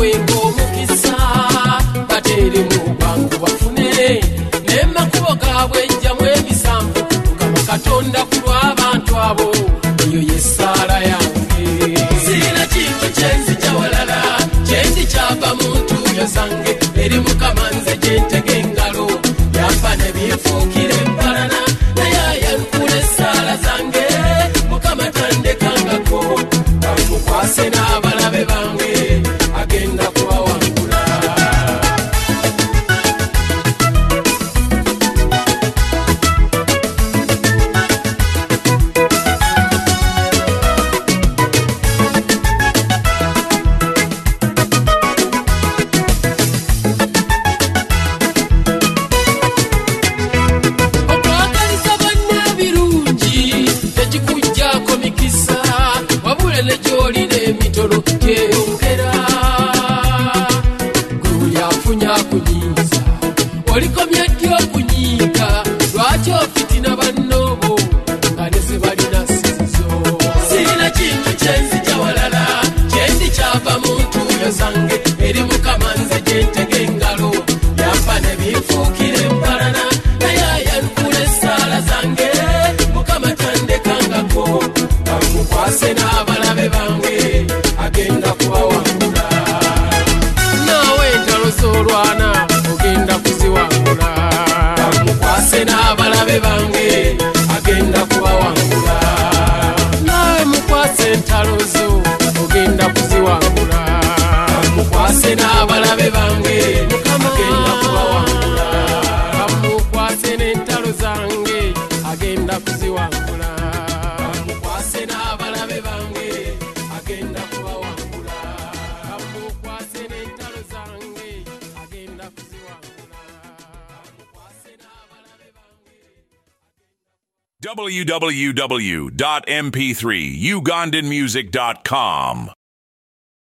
bwengo omukisa batere mu bwangu bafune n'emakubo gaabwe ejjamu ebisambu Mukama Katonda ku lw'abantu abo eyo yessaala yange sirina kintu kyenzija walala kyendikyava mu ntuuyo zange eri Mukama nze gyentega engalo yampa ne byefuukira empalana naye ayanukula essaala zange Mukama tandekangako bamukwase n'abalabe bange agenda kubawangula okwagaliza banne ebirungi tekikujjaako mikisa wabula ne gy'olina emitono gyeyongera gulu yafunye akunyiiza olikomye ddi okunyiiga lwaki ofitina bannoobo nga ne ze balina sizizo sirina kintu kyenzija walala kyendikyava mu ntuuyo zange eri Mukama nze gyentega engalo yampa ne byefuukira empalana naye ayanukula essaala zange Mukama tandekangako bamukwase n'abalabe bange agenda kubawangula naawe entalo z'olwana ogenda kuziwangula bamukwase n'abalabe bange agenda kubawangula naawe mukwase entalo zo ogenda kuziwangula bamukwase n'abalabe bange agenda kubawangula bamukwase n'entalo zange agenda kuziwangula bamukwase n'abalabe bange agenda kubawangula bamukwase n'entalo zange agenda kuziwangula bamukwase n'abalabe bange www.mp3ugandanmusic.com